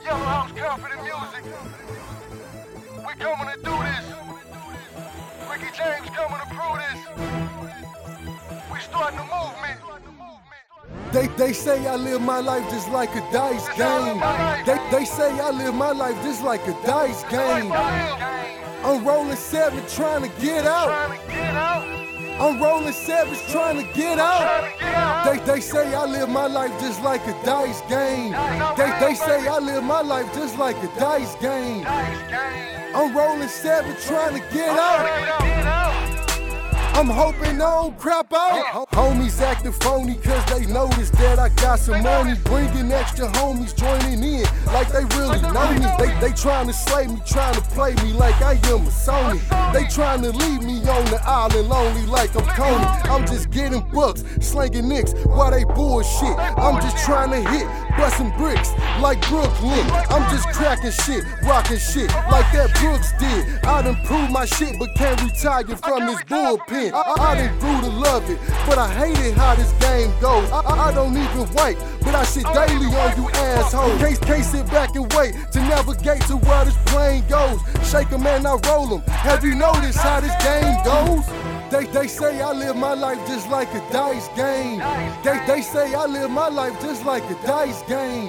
Yellow House Confident Music. We coming to do this. Ricky James coming to prove this. We starting the movement. They say I live my life just like a dice game. They say I live my life just like a dice game. I'm rolling 7 trying to get out. I'm rolling 7 trying to get out. They say I live my life just like a dice game. They say I live my life just like a dice game. I'm rolling 7 trying to get out. I'm hoping I don't crap out. Homies acting phony cause they notice that I got some money. Bringing extra homies joining in like they really know me. They trying to slay me, trying to play me like I am a Sony. They trying to leave me on the island lonely like I'm Coney. I'm just getting bucks, slanging nicks while they bullshit. I'm just trying to hit, busting bricks like Brooklyn. I'm just cracking shit, rocking shit like that Brooks did. I done proved my shit but can't retire from this bullpen. I done grew to love it, but I hated how this game goes. I don't even wait, but I shit daily on you assholes. Can't sit back and wait to navigate to where this plane goes. Shake 'em and I roll 'em. Have you noticed how this game goes? They say I live my life just like a dice game. They say I live my life just like a dice game.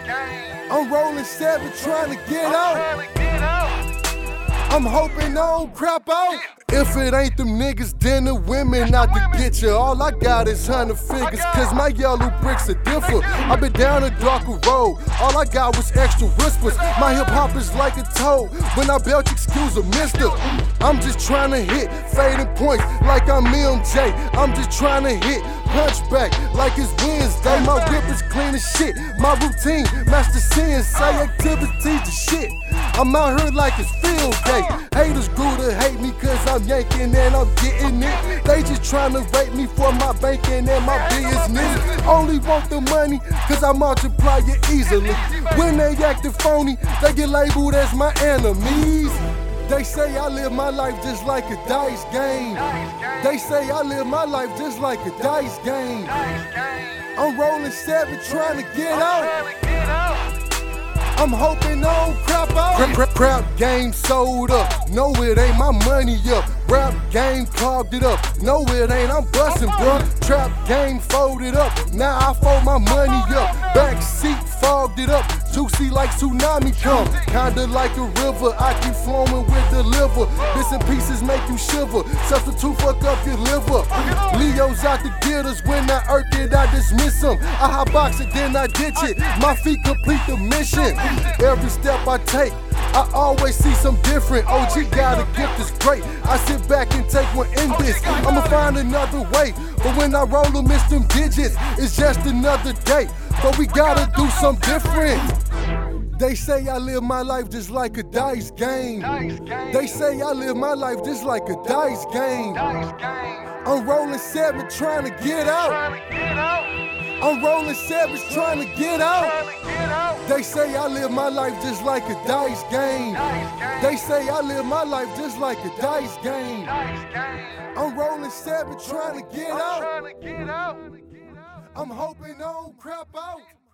I'm rolling 7 trying to get out. I'm hoping I don't crap out. If it ain't them niggas, then the women out to get you. All I got is 100 figures, cause my yellow bricks are different. I've been down a darker road, all I got was extra whispers. My hip hop is like a toad, when I belch, excuse a mister. I'm just trying to hit fading points like I'm MJ. I'm just trying to hit punchback like it's Wednesday. My whip is clean as shit, my routine, master sins, say activities to shit. I'm out here like it's field day. Haters grew to hate me cause I'm yanking and I'm getting it. They just tryna rate me for my banking and my business. Only want the money cause I multiply it easily. When they acting phony, they get labeled as my enemies. They say I live my life just like a dice game. They say I live my life just like a dice game. I'm rolling 7 trying to get out. I'm hoping I don't crap out. Crap game sold up. No, it ain't, my money up. Rap game clogged it up. No, it ain't, I'm bustin', bruh. Trap game folded up. Now I fold my money up. Backseat fogged it up. Juicy like tsunami come. Kinda like a river. I keep flowing with the liver. Bits and pieces make you shiver. Substitute fuck up your liver. Leo's out to get us. When I irk it, I dismiss them. I hot box it, then I ditch it. My feet complete the mission. Every step I take, I always see some different. OG got a gift that's great. I sit back and take one in this. I'ma find another way. But when I roll them, it's them digits. It's just another day. But we gotta do something different. They say I live my life just like a dice game. They say I live my life just like a dice game. I'm rolling 7 trying to get out. I'm rolling 7 trying to get out. They say I live my life just like a dice game. They say I live my life just like a dice game. I'm rolling 7 trying to get out. I'm hoping I don't crap out.